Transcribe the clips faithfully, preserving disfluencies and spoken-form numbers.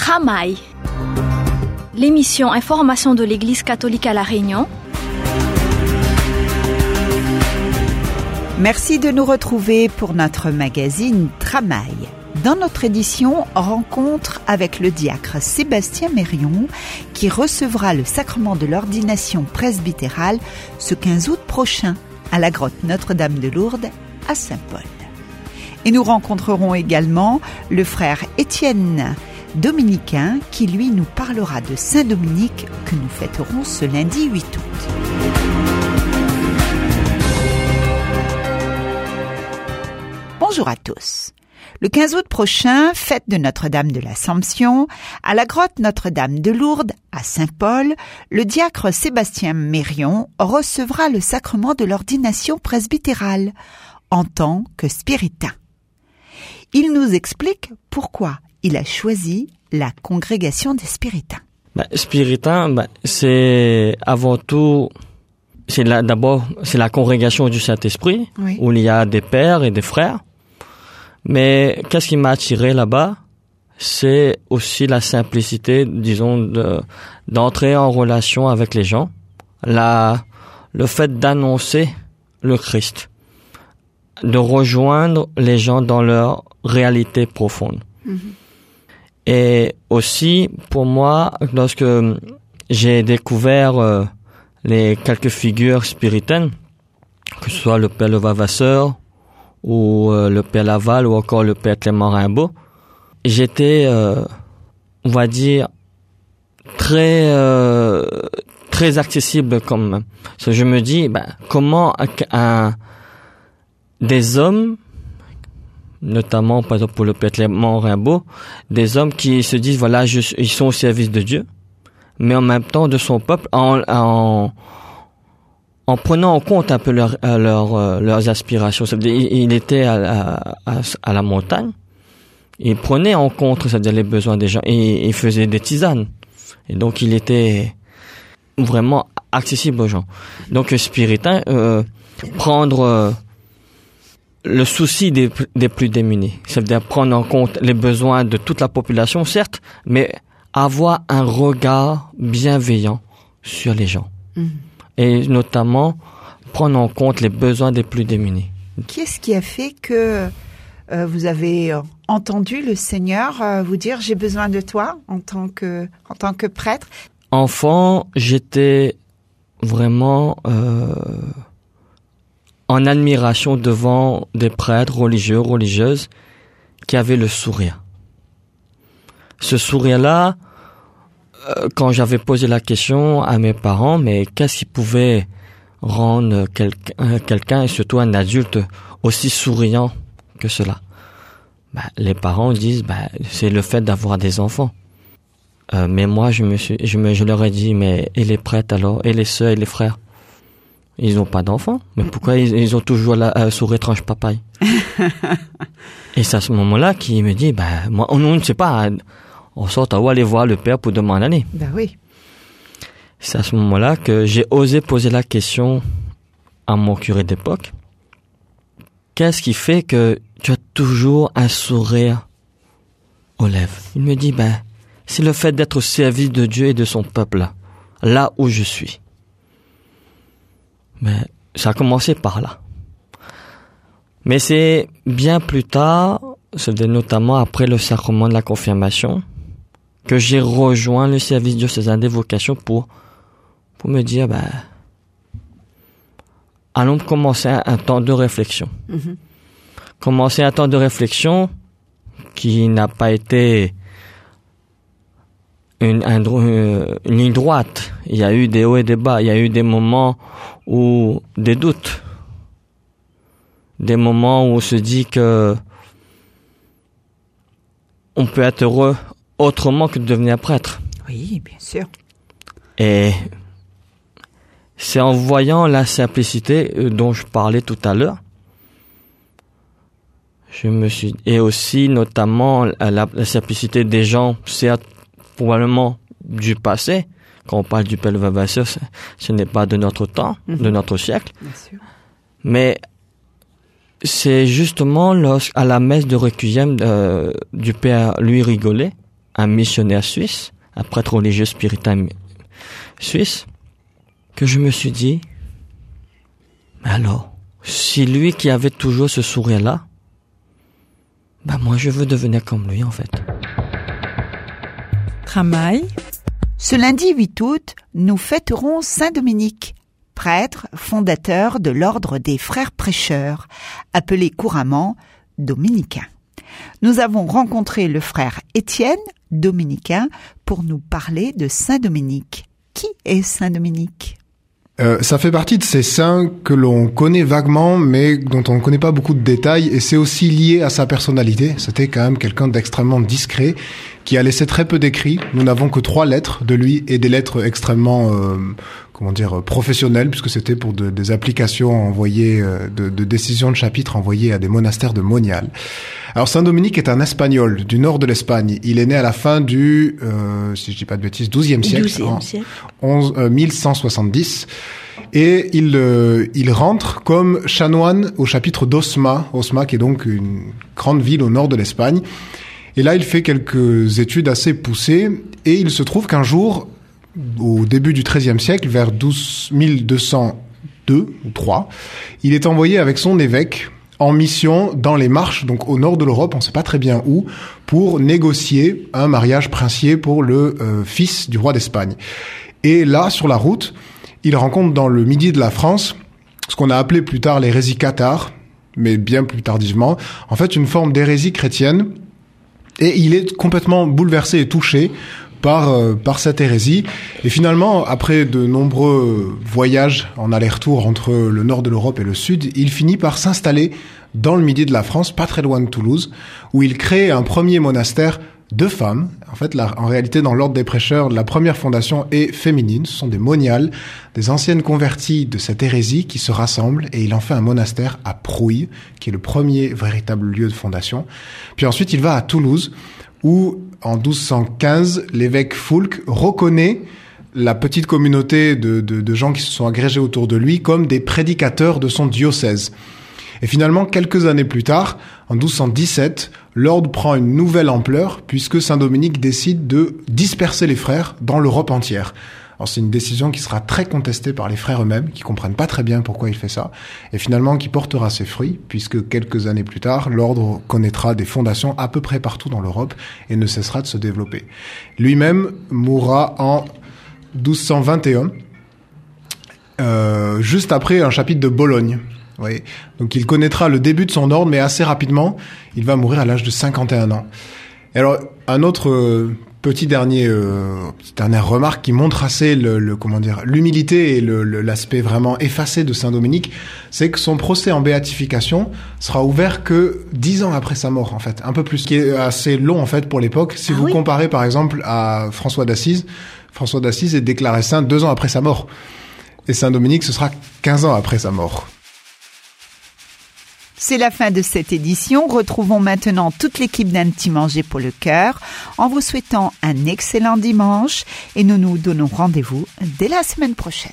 Tramail, l'émission Information de l'Église catholique à La Réunion. Merci de nous retrouver pour notre magazine Tramail. Dans notre édition, rencontre avec le diacre Sébastien Mérion qui recevra le sacrement de l'ordination presbytérale ce quinze août prochain à la grotte Notre-Dame de Lourdes à Saint-Paul. Et nous rencontrerons également le frère Étienne dominicain qui lui nous parlera de Saint-Dominique que nous fêterons ce lundi huit août. Bonjour à tous. Le quinze août prochain, fête de Notre-Dame de l'Assomption, à la grotte Notre-Dame de Lourdes, à Saint-Paul, le diacre Sébastien Mérion recevra le sacrement de l'ordination presbytérale en tant que spiritain. Il nous explique pourquoi il a choisi la congrégation des spiritains. Ben, spiritain, ben, c'est avant tout, c'est la, d'abord, c'est la congrégation du Saint-Esprit, oui, où il y a des pères et des frères. Mais qu'est-ce qui m'a attiré là-bas? C'est aussi la simplicité, disons, de, d'entrer en relation avec les gens. La, le fait d'annoncer le Christ. De rejoindre les gens dans leur réalité profonde. Mm-hmm. Et aussi, pour moi, lorsque j'ai découvert euh, les quelques figures spiritaines, que ce soit le Père Levavasseur, ou euh, le Père Laval, ou encore le Père Clément Rimbaud, j'étais, euh, on va dire, très euh, très accessible comme. Parce que je me dis, ben, comment un, un, des hommes, notamment par exemple pour le Père Clément Rimbaud, des hommes qui se disent, voilà, je, ils sont au service de Dieu, mais en même temps de son peuple, en, en en prenant en compte un peu leur, leur, leurs aspirations. C'est-à-dire, il était à, à, à la montagne, il prenait en compte, c'est-à-dire les besoins des gens, et il faisait des tisanes. Et donc, il était vraiment accessible aux gens. Donc, spiritain, euh, prendre euh, le souci des, des plus démunis, c'est-à-dire prendre en compte les besoins de toute la population, certes, mais avoir un regard bienveillant sur les gens. Mmh. Et notamment prendre en compte les besoins des plus démunis. Qu'est-ce qui a fait que euh, vous avez entendu le Seigneur euh, vous dire « j'ai besoin de toi » en tant que, en tant que prêtre? Enfant, j'étais vraiment euh, en admiration devant des prêtres religieux, religieuses qui avaient le sourire. Ce sourire-là, quand j'avais posé la question à mes parents, mais qu'est-ce qui pouvait rendre quelqu'un, quelqu'un et surtout un adulte aussi souriant que cela? Ben, les parents disent, ben, c'est le fait d'avoir des enfants. Euh, mais moi, je me suis, je me, je leur ai dit, mais et les prêtres alors, et les sœurs et les frères, ils n'ont pas d'enfants. Mais pourquoi ils, ils ont toujours la euh, sourire tranche papaye? Et c'est à ce moment-là qu'il me dit, ben, moi, on ne sait pas. On sort à où aller voir le père pour demander aller. Ben oui. C'est à ce moment-là que j'ai osé poser la question à mon curé d'époque. Qu'est-ce qui fait que tu as toujours un sourire aux lèvres? Il me dit, ben, c'est le fait d'être au service de Dieu et de son peuple là, là où je suis. Mais ça a commencé par là. Mais c'est bien plus tard, c'est notamment après le sacrement de la confirmation, que j'ai rejoint le service diocésain des vocations pour, pour me dire, ben, allons commencer un, un temps de réflexion. Mm-hmm. Commencer un temps de réflexion qui n'a pas été une, un, une, une ligne droite. Il y a eu des hauts et des bas. Il y a eu des moments où des doutes. Des moments où on se dit que on peut être heureux autrement que de devenir prêtre. Oui, bien sûr. Et c'est en voyant la simplicité dont je parlais tout à l'heure, je me suis, et aussi notamment la, la simplicité des gens, certes probablement du passé. Quand on parle du Père Levavasseur, ce n'est pas de notre temps, mm-hmm. de notre siècle. Bien sûr. Mais c'est justement lorsqu'à la messe de Requiem euh, du Père Louis Rigolet, un missionnaire suisse, un prêtre religieux spiritain suisse, que je me suis dit, mais alors, si lui qui avait toujours ce sourire-là, bah moi je veux devenir comme lui en fait. Tramaï. Ce lundi huit août, nous fêterons Saint Dominique, prêtre fondateur de l'ordre des frères prêcheurs, appelé couramment dominicains. Nous avons rencontré le frère Étienne, dominicain, pour nous parler de Saint Dominique. Qui est Saint Dominique ? Euh, ça fait partie de ces saints que l'on connaît vaguement, mais dont on ne connaît pas beaucoup de détails, et c'est aussi lié à sa personnalité. C'était quand même quelqu'un d'extrêmement discret, qui a laissé très peu d'écrits. Nous n'avons que trois lettres de lui, et des lettres extrêmement, euh, comment dire, professionnelles, puisque c'était pour de, des applications envoyées, euh, de, de décisions de chapitres envoyées à des monastères de Monial. Alors Saint Dominique est un Espagnol du nord de l'Espagne. Il est né à la fin du, euh, si je dis pas de bêtises, douzième siècle, en onze, euh, mille cent soixante-dix. Et il, euh, il rentre comme chanoine au chapitre d'Osma, Osma qui est donc une grande ville au nord de l'Espagne. Et là, il fait quelques études assez poussées, et il se trouve qu'un jour, au début du treizième siècle, vers mille deux cent deux ou trois, il est envoyé avec son évêque en mission dans les Marches, donc au nord de l'Europe, on ne sait pas très bien où, pour négocier un mariage princier pour le euh, fils du roi d'Espagne. Et là, sur la route, il rencontre dans le midi de la France ce qu'on a appelé plus tard l'hérésie cathare, mais bien plus tardivement, en fait une forme d'hérésie chrétienne, et il est complètement bouleversé et touché par euh, par cette hérésie. Et finalement, après de nombreux voyages en aller-retour entre le nord de l'Europe et le sud, il finit par s'installer dans le midi de la France, pas très loin de Toulouse, où il crée un premier monastère de femmes. En fait, là, en réalité, dans l'ordre des prêcheurs, la première fondation est féminine. Ce sont des moniales, des anciennes converties de cette hérésie qui se rassemblent, et il en fait un monastère à Prouille, qui est le premier véritable lieu de fondation. Puis ensuite, il va à Toulouse, où, en douze cent quinze, l'évêque Foulques reconnaît la petite communauté de, de, de gens qui se sont agrégés autour de lui comme des prédicateurs de son diocèse. Et finalement, quelques années plus tard, en douze cent dix-sept, l'ordre prend une nouvelle ampleur puisque Saint Dominique décide de disperser les frères dans l'Europe entière. Alors c'est une décision qui sera très contestée par les frères eux-mêmes, qui comprennent pas très bien pourquoi il fait ça, et finalement qui portera ses fruits, puisque quelques années plus tard, l'ordre connaîtra des fondations à peu près partout dans l'Europe et ne cessera de se développer. Lui-même mourra en douze cent vingt et un, euh, juste après un chapitre de Bologne. Oui. Donc il connaîtra le début de son ordre, mais assez rapidement, il va mourir à l'âge de cinquante et un ans. Et alors, un autre euh, petit dernier, euh, petite dernière remarque qui montre assez le, le comment dire, l'humilité et le, le, l'aspect vraiment effacé de Saint Dominique, c'est que son procès en béatification sera ouvert que dix ans après sa mort, en fait, un peu plus, ce qui est assez long en fait pour l'époque. Si ah vous oui. comparez par exemple à François d'Assise, François d'Assise est déclaré saint deux ans après sa mort, et Saint Dominique ce sera quinze ans après sa mort. C'est la fin de cette édition. Retrouvons maintenant toute l'équipe d'Un Petit Manger pour le cœur en vous souhaitant un excellent dimanche, et nous nous donnons rendez-vous dès la semaine prochaine.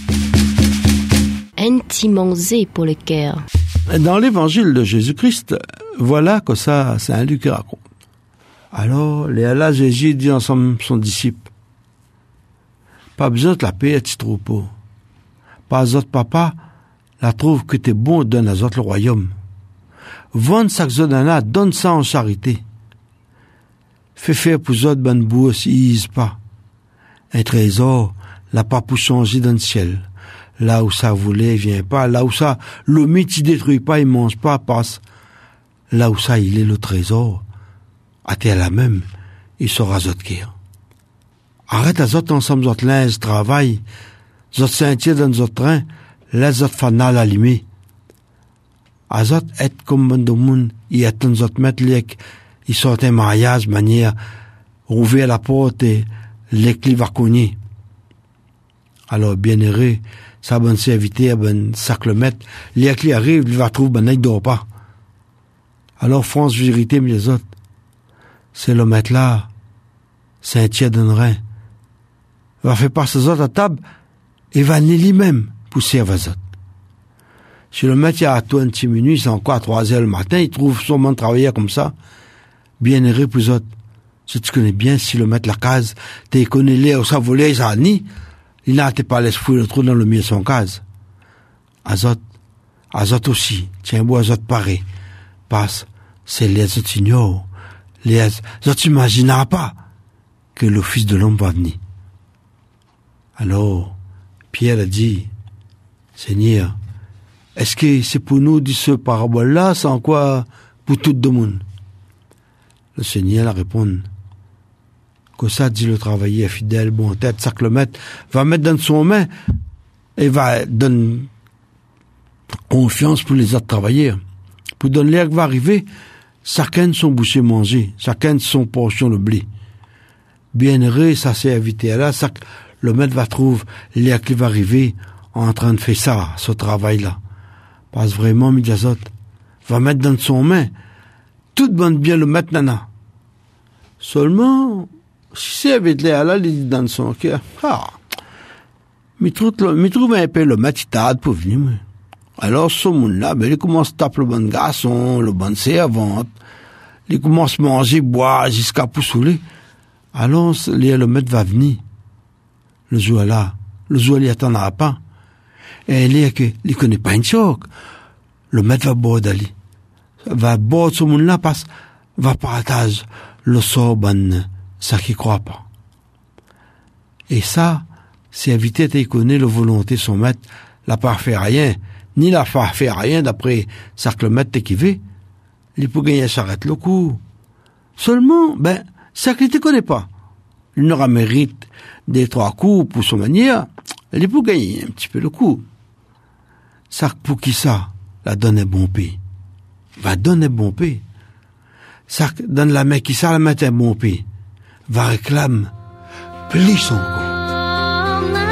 Un Petit Manger pour le cœur. Dans l'évangile de Jésus-Christ, voilà que ça, Saint Luc raconte. Alors, les là, Jésus dit ensemble son disciple, pas besoin de la paix, petit troupeau. Pas autre papa, la trouve que t'es bon, donne à autres le royaume. Vendre ça que donne donne ça en charité. Fais faire pour autres bonne bourse, ils isent pas. Un trésor, l'a pas pour changer dans le ciel. Là où ça voulait, vient pas. Là où ça, l'homme, il détruit pas, il mange pas, passe. Là où ça, il est le trésor. À t'es la même, il sera autres qui. Arrête à autres ensemble, autres linge, travail, autres sentiers dans autres trains, les autres fanal allumés. Az autres être comme bon de monde, ils attendent autres mettre les, ils sortent un mariage, manière, ouvrir la porte et les clés va cogner. Alors, bien heureux, sa bonne serviteur, ben, sac le mettre, les clés arrivent, il va trouver, ben, il dort pas. Alors, France, vérité, mais les autres, c'est le mettre là, c'est un tiers d'un rein. Va faire passer les autres à table, et va aller lui-même, pousser à vazot. Si le maître a à toi un petit minute, c'est encore à trois heures le matin, il trouve son monde travailler comme ça, bien heureux pour eux autres. Si tu connais bien, si le maître la case, t'es connais les ou ça volait, ça ni, il n'a pas l'esprit le trou dans le milieu de son case. Azot, Azot aussi, tiens, bon, Azot pareil. Passe, c'est les autres ignorent, les autres imaginent pas que le Fils de l'homme va venir. Alors, Pierre a dit, Seigneur, est-ce que c'est pour nous dire ce parabole-là, sans quoi pour tout le monde? Le Seigneur a répondu, que ça dit le travailleur fidèle, bon tête, ça que le maître va mettre dans son main et va donner confiance pour les autres travailleurs. Pour donner l'air qui va arriver, chacun son boucher manger, chacun son portion de blé. Bien heureux, ça s'est invité là, ça le maître va trouver l'air qui va arriver en train de faire ça, ce travail-là. Parce que vraiment, Midjazot va mettre dans son main tout bonne bien le maître nana. Seulement, si c'est avec l'air là, il dit dans son cœur, ah, mais trouve un peu le maître pour venir, moi. Alors, ce monde-là, ben, il commence à taper le bon garçon, le bon servante. Il commence à manger, boire, jusqu'à poussouler. Alors, le maître va venir. Le jour là, le jour il attendra pas. Et il est que, il connaît pas une choc. Le maître va boire d'aller. Va boire ce monde-là parce, va partager le sort bon, ça qui croit pas. Et ça, c'est éviter de connaître la volonté de son maître, la pas faire rien, ni la faire faire rien d'après ça que le maître qui veut. Il peut gagner s'arrête le coup. Seulement, ben, ça qu'il te connaît pas. Il n'aura mérite des trois coups pour son manière, il peut gagner un petit peu le coup. Ça pour qui ça, la donne est bon paix. Va donner bon paix. Ça donne la main qui ça, la main est bon paix. Va réclame plus son compte.